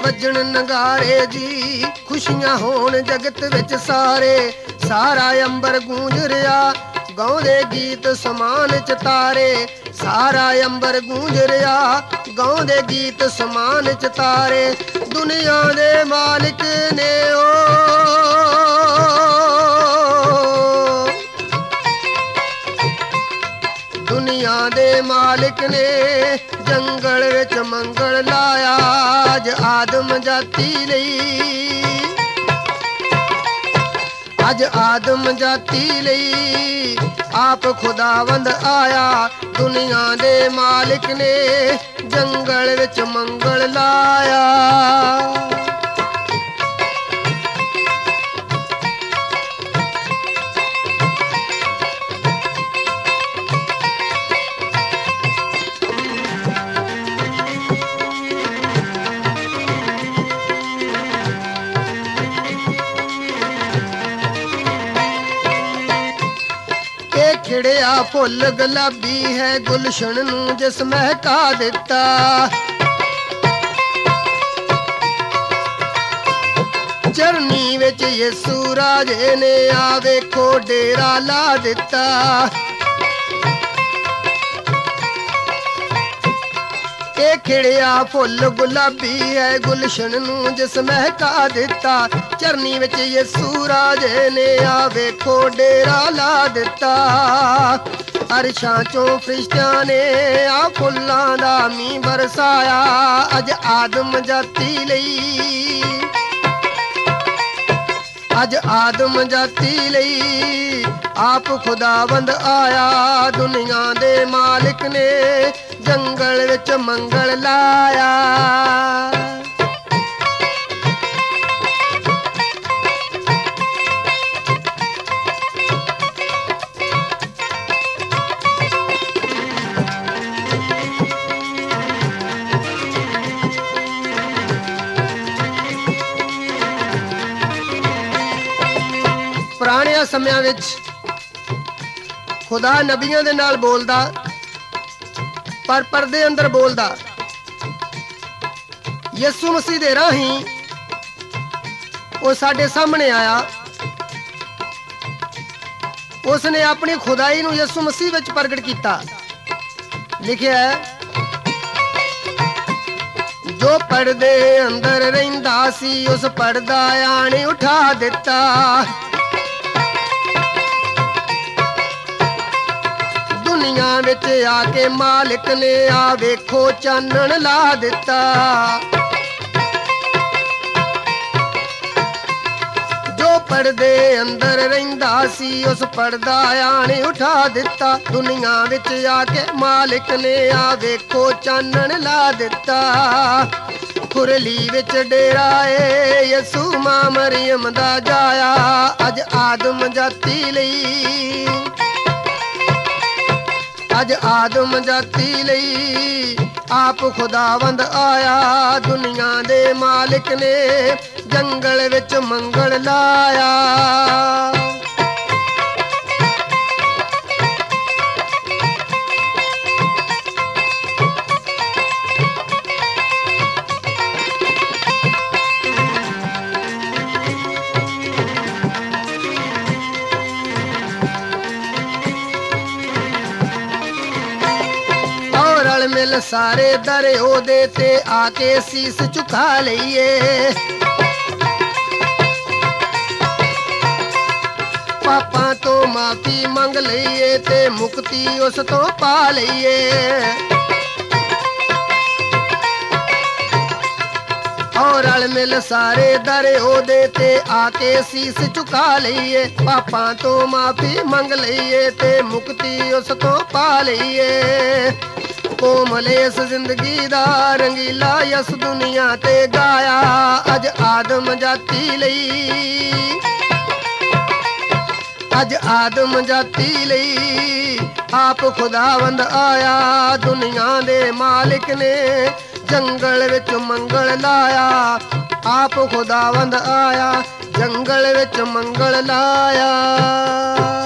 ਵੱਜਣ ਨਗਾਰੇ ਜੀ, ਖੁਸ਼ੀਆਂ ਹੋਣ ਜਗਤ ਵਿੱਚ ਸਾਰੇ। ਸਾਰਾ ਅੰਬਰ ਗੂੰਜ ਰਿਹਾ ਗਾਉਂਦੇ ਗੀਤ ਸਮਾਨ ਚਤਾਰੇ। ਸਾਰਾ ਅੰਬਰ ਗੂੰਜ ਰਿਹਾ ਗਾਉਂਦੇ ਗੀਤ ਸਮਾਨ ਚਤਾਰੇ। ਦੁਨੀਆ ਦੇ ਮਾਲਿਕ ਨੇ ਦੁਨੀਆ ਦੇ ਮਾਲਿਕ ਨੇ ਜੰਗਲ ਵਿੱਚ ਮੰਗਲ ਲਾਇਆ ਅੱਜ ਆਦਮ ਜਾਤੀ ਲਈ। ਅੱਜ ਆਦਮ ਜਾਤੀ ਲਈ ਆਪ ਖੁਦਾਵੰਦ ਆਇਆ। ਦੁਨੀਆ ਦੇ ਮਾਲਿਕ ਨੇ ਜੰਗਲ ਵਿੱਚ ਮੰਗਲ ਲਾਇਆ। ਖਿੜਿਆ ਫੁੱਲ ਗੁਲਾਬੀ ਹੈ ਗੁਲਸ਼ਨ ਨੂੰ ਜਿਸ ਮਹਿਕਾ ਦਿੱਤਾ। ਚਰਨੀ ਵਿੱਚ ਯਿਸੂ ਰਾਜੇ ਨੇ ਆ ਵੇਖੋ ਡੇਰਾ ਲਾ ਦਿੱਤਾ। ਇਹ ਖਿੜਿਆ ਫੁੱਲ ਗੁਲਾਬੀ ਹੈ ਗੁਲਸ਼ਨ ਨੂੰ ਜਿਸ ਮਹਿਕਾ ਦਿੱਤਾ। ਚਰਨੀ ਵਿੱਚ ਯਿਸੂ ਰਾਜੇ ਨੇ ਆ ਵੇਖੋ ਡੇਰਾ ਲਾ ਦਿੱਤਾ। ਅਰਸ਼ਾਂ ਚੋਂ ਫਰਿਸ਼ਤਿਆਂ ਨੇ ਆ ਫੁੱਲਾਂ ਦਾ ਮੀਂਹ ਬਰਸਾਇਆ ਅੱਜ ਆਦਮ ਜਾਤੀ ਲਈ। ਅੱਜ ਆਦਮ ਜਾਤੀ ਲਈ ਆਪ ਖੁਦਾਵੰਦ ਆਇਆ। ਦੁਨੀਆ ਦੇ ਮਾਲਿਕ ਨੇ ਜੰਗਲ ਵਿੱਚ ਮੰਗਲ ਲਾਇਆ। ਪੁਰਾਣਿਆਂ ਸਮਿਆਂ ਵਿੱਚ ਖੁਦਾ ਨਬੀਆਂ ਦੇ ਨਾਲ ਬੋਲਦਾ ਪਰ ਪਰਦੇ ਅੰਦਰ ਬੋਲਦਾ। ਯਿਸੂ ਮਸੀਹ ਦੇ ਰਾਹੀਂ ਉਹ ਸਾਡੇ ਸਾਹਮਣੇ ਆਇਆ। ਉਸ ਨੇ ਆਪਣੀ ਖੁਦਾਈ ਨੂੰ ਯਿਸੂ ਮਸੀਹ ਵਿੱਚ ਪ੍ਰਗਟ ਕੀਤਾ। ਲਿਖਿਆ ਹੈ ਜੋ ਪਰਦੇ ਅੰਦਰ ਰਹਿੰਦਾ ਸੀ ਉਸ ਪਰਦਾ ਆਣ ਉਠਾ ਦਿੱਤਾ। ਦੁਨੀਆ ਵਿੱਚ ਆ ਕੇ ਮਾਲਿਕ ਨੇ ਆ ਵੇਖੋ ਚਾਨਣ ਲਾ ਦਿੱਤਾ। ਜੋ ਪਰਦੇ ਅੰਦਰ ਰਹਿੰਦਾ ਸੀ ਉਸ ਪਰਦਾ ਆਣ ਉਠਾ ਦਿੱਤਾ। ਦੁਨੀਆ ਵਿੱਚ ਆ ਕੇ ਮਾਲਿਕ ਨੇ ਆ ਵੇਖੋ ਚਾਨਣ ਲਾ ਦਿੱਤਾ। ਖੁਰਲੀ ਵਿੱਚ ਡੇਰਾ ਏ ਯਿਸੂ ਮਾਂ ਮਰੀਮ ਦਾ ਜਾਇਆ ਅੱਜ ਆਦਮ ਜਾਤੀ ਲਈ। ਅੱਜ ਆਦਮ ਜਾਤੀ ਲਈ ਆਪ ਖੁਦਾਵੰਦ ਆਇਆ। ਦੁਨੀਆ ਦੇ ਮਾਲਿਕ ਨੇ ਜੰਗਲ ਵਿੱਚ ਮੰਗਲ ਲਾਇਆ। ਮਿਲ ਸਾਰੇ ਦਰੇ ਉਹਦੇ ਤੇ ਆ ਕੇ ਸੀਸ ਝੁਕਾ ਲਈਏ। ਪਾਪਾਂ ਤੋਂ ਮਾਫੀ ਮੰਗ ਲਈਏ ਤੇ ਮੁਕਤੀ ਉਸ ਤੋਂ ਪਾ ਲਈਏ। ਔਰ ਰਲ ਮਿਲ ਸਾਰੇ ਦਰੇ ਉਹਦੇ ਤੇ ਆ ਕੇ ਸੀਸ ਝੁਕਾ ਲਈਏ। ਪਾਪਾਂ ਤੋਂ ਮਾਫੀ ਮੰਗ ਲਈਏ ਤੇ ਮੁਕਤੀ ਉਸ ਤੋਂ ਪਾ ਲਈਏ। ਕੋਮਲ ਇਸ ਜ਼ਿੰਦਗੀ ਦਾ ਰੰਗੀਲਾ ਇਸ ਦੁਨੀਆ ਤੇ ਗਾਇਆ ਅੱਜ ਆਦਮ ਜਾਤੀ ਲਈ। ਅੱਜ ਆਦਮ ਜਾਤੀ ਲਈ ਆਪ ਖੁਦਾਵੰਦ ਆਇਆ। ਦੁਨੀਆ ਦੇ ਮਾਲਿਕ ਨੇ ਜੰਗਲ ਵਿੱਚ ਮੰਗਲ ਲਾਇਆ। ਆਪ ਖੁਦਾਵੰਦ ਆਇਆ ਜੰਗਲ ਵਿੱਚ ਮੰਗਲ ਲਾਇਆ।